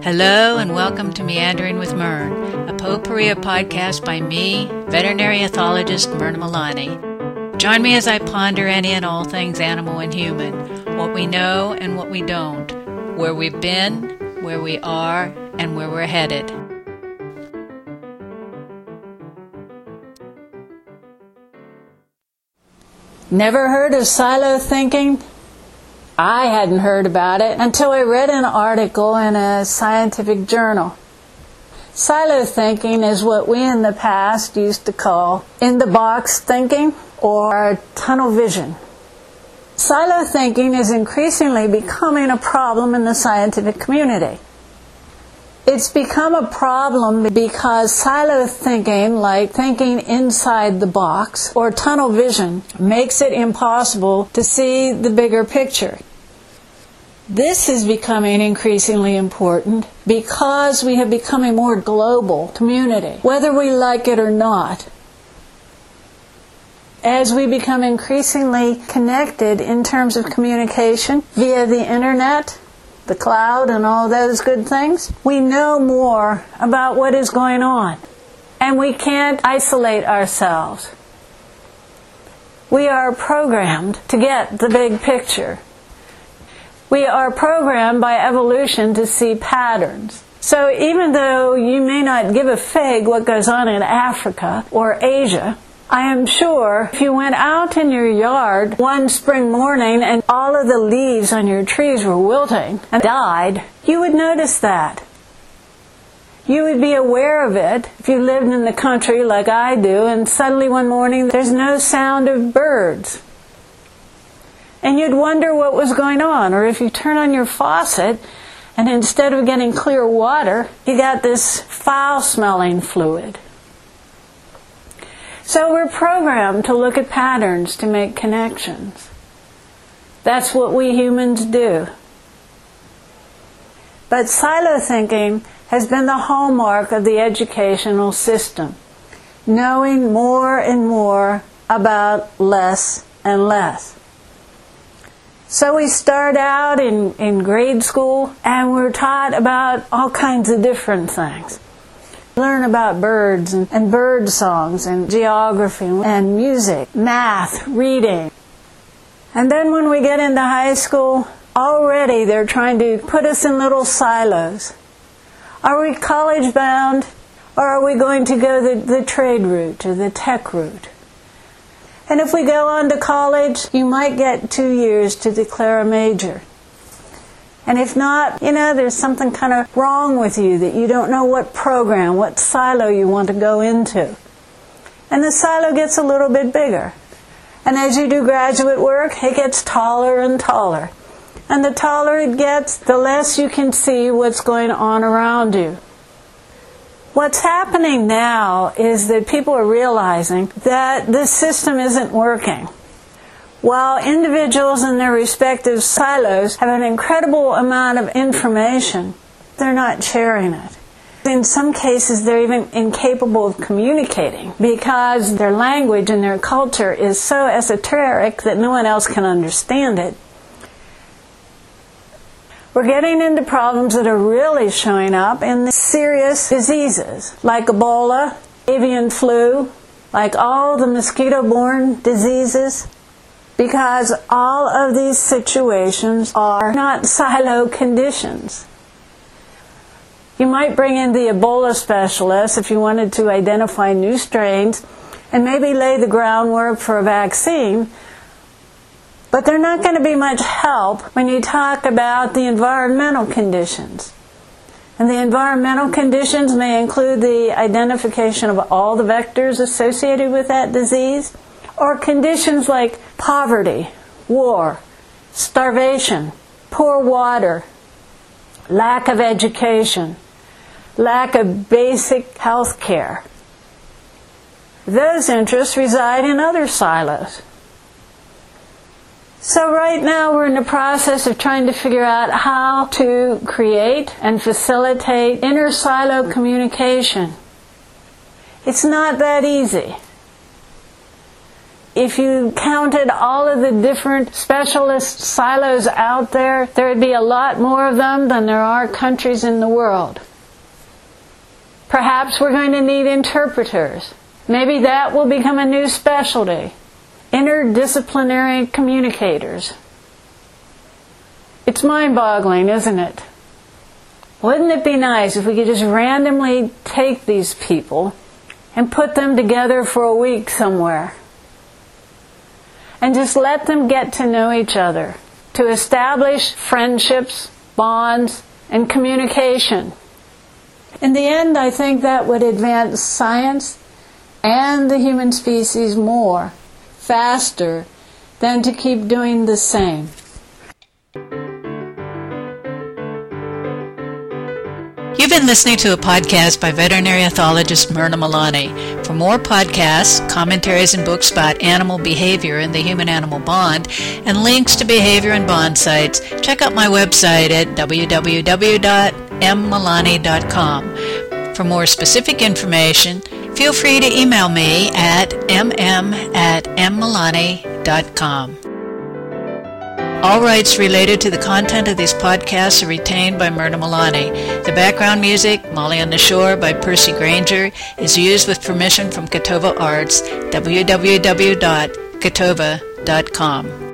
Hello and welcome to Meandering with Myrn, a potpourri podcast by me, veterinary ethologist Myrna Milani. Join me as I ponder any and all things animal and human, what we know and what we don't, where we've been, where we are, and where we're headed. Never heard of silo thinking? I hadn't heard about it until I read an article in a scientific journal. Silo thinking is what we in the past used to call in-the-box thinking or tunnel vision. Silo thinking is increasingly becoming a problem in the scientific community. It's become a problem because silo thinking, like thinking inside the box or tunnel vision, makes it impossible to see the bigger picture. This is becoming increasingly important because we have become a more global community, whether we like it or not. As we become increasingly connected in terms of communication via the internet, the cloud, and all those good things, we know more about what is going on, and we can't isolate ourselves. We are programmed to get the big picture. We are programmed by evolution to see patterns. So even though you may not give a fig what goes on in Africa or Asia, I am sure if you went out in your yard one spring morning and all of the leaves on your trees were wilting and died, you would notice that. You would be aware of it if you lived in the country like I do, and suddenly one morning there's no sound of birds. And you'd wonder what was going on. Or if you turn on your faucet and instead of getting clear water, you got this foul-smelling fluid. So we're programmed to look at patterns to make connections. That's what we humans do. But silo thinking has been the hallmark of the educational system, knowing more and more about less and less. So we start out in grade school and we're taught about all kinds of different things. Learn about birds and bird songs and geography and music, math, reading. And then when we get into high school, already they're trying to put us in little silos. Are we college bound, or are we going to go the trade route or the tech route? And if we go on to college, you might get 2 years to declare a major. And if not, there's something kind of wrong with you that you don't know what program, what silo you want to go into. And the silo gets a little bit bigger. And as you do graduate work, it gets taller and taller. And the taller it gets, the less you can see what's going on around you. What's happening now is that people are realizing that this system isn't working. While individuals in their respective silos have an incredible amount of information, they're not sharing it. In some cases, they're even incapable of communicating because their language and their culture is so esoteric that no one else can understand it. We're getting into problems that are really showing up in serious diseases like Ebola, avian flu, like all the mosquito-borne diseases. Because all of these situations are not silo conditions. You might bring in the Ebola specialist if you wanted to identify new strains and maybe lay the groundwork for a vaccine, but they're not going to be much help when you talk about the environmental conditions. And the environmental conditions may include the identification of all the vectors associated with that disease, or conditions like poverty, war, starvation, poor water, lack of education, lack of basic health care. Those interests reside in other silos. So right now we're in the process of trying to figure out how to create and facilitate inter-silo communication. It's not that easy. if you counted all of the different specialist silos out there, there would be a lot more of them than there are countries in the world. Perhaps we're going to need interpreters. Maybe that will become a new specialty. Interdisciplinary communicators. It's mind-boggling, isn't it? Wouldn't it be nice if we could just randomly take these people and put them together for a week somewhere? And just let them get to know each other, to establish friendships, bonds, and communication. In the end, I think that would advance science and the human species more, faster, than to keep doing the same. You've been listening to a podcast by veterinary ethologist Myrna Milani. For more podcasts, commentaries, and books about animal behavior and the human-animal bond, and links to behavior and bond sites, check out my website at www.mmilani.com. For more specific information, feel free to email me at mm@mmilani.com. All rights related to the content of these podcasts are retained by Myrna Milani. The background music, Molly on the Shore by Percy Granger, is used with permission from Catova Arts, www.catova.com.